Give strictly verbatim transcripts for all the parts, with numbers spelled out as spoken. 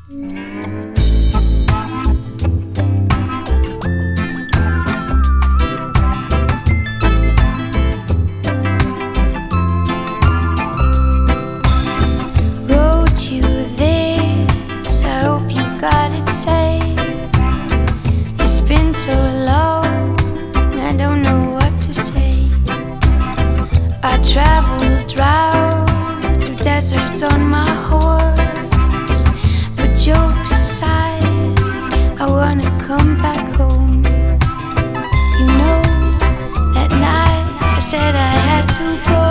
Wrote you this, I hope you got it safe. It's been so long, I don't know what to say. I traveled round through deserts on my horse, but jokes aside, I wanna come back home. You know, that night I said I had to go.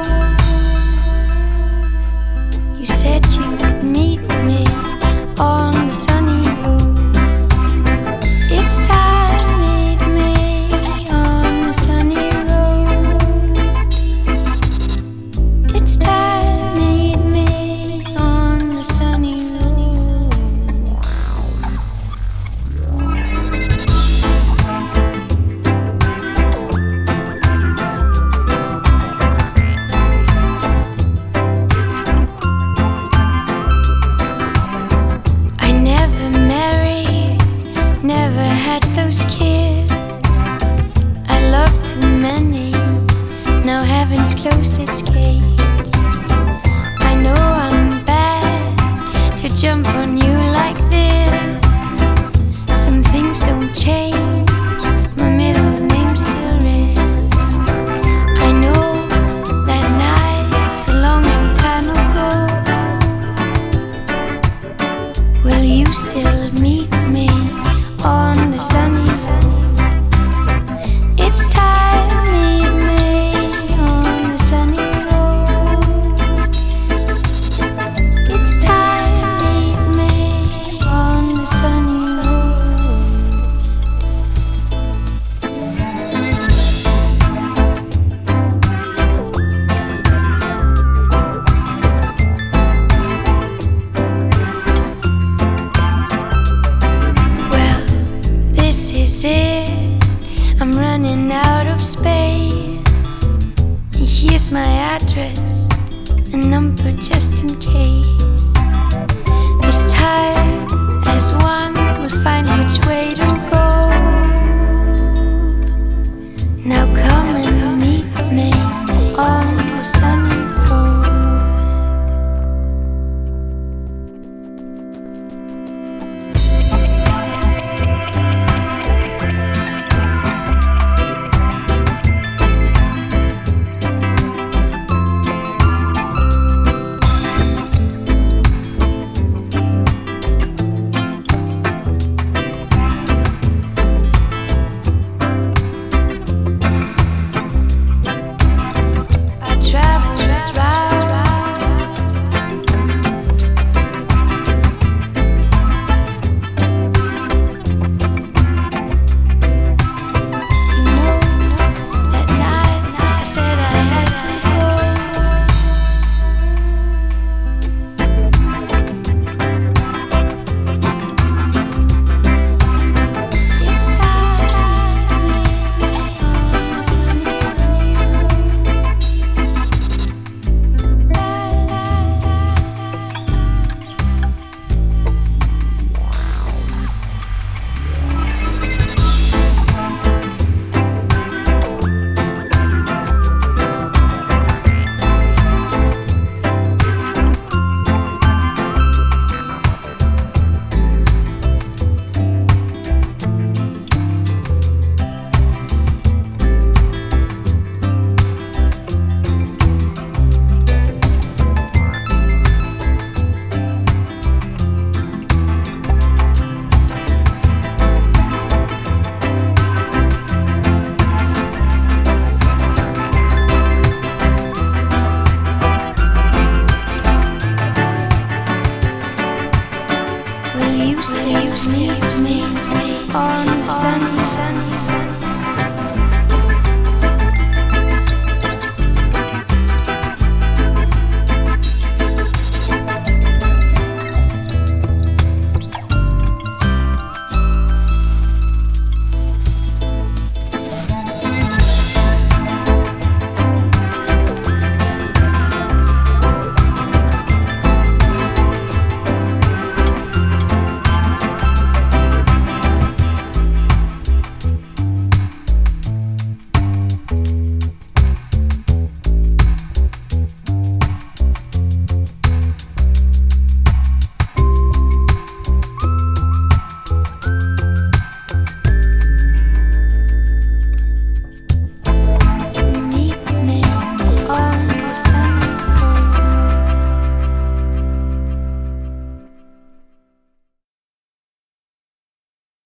You said you'd meet me on the sunny road. It's time to meet me on the sunny road. It's time to meet me on the sunny road. I never married, never had those kids. I loved too many, now heaven's closed its gates. I know I'm bad to jump on you like this. Some things don't change, my middle name still is. I know that night's a long time ago. Will you still meet me on the sunny road? It's time to meet me on the sunny road. It's time to meet me on the sunny road. Well, this is it. I'm running out of space. Here's my address, a number just in case. This time, as one, we'll find which way to go. Now come and meet me on the sunny road. I traveled round, you know, that night I said I had to go. It's time to meet me on the sunny Will you stay with me on the sunny, sunny, sunny?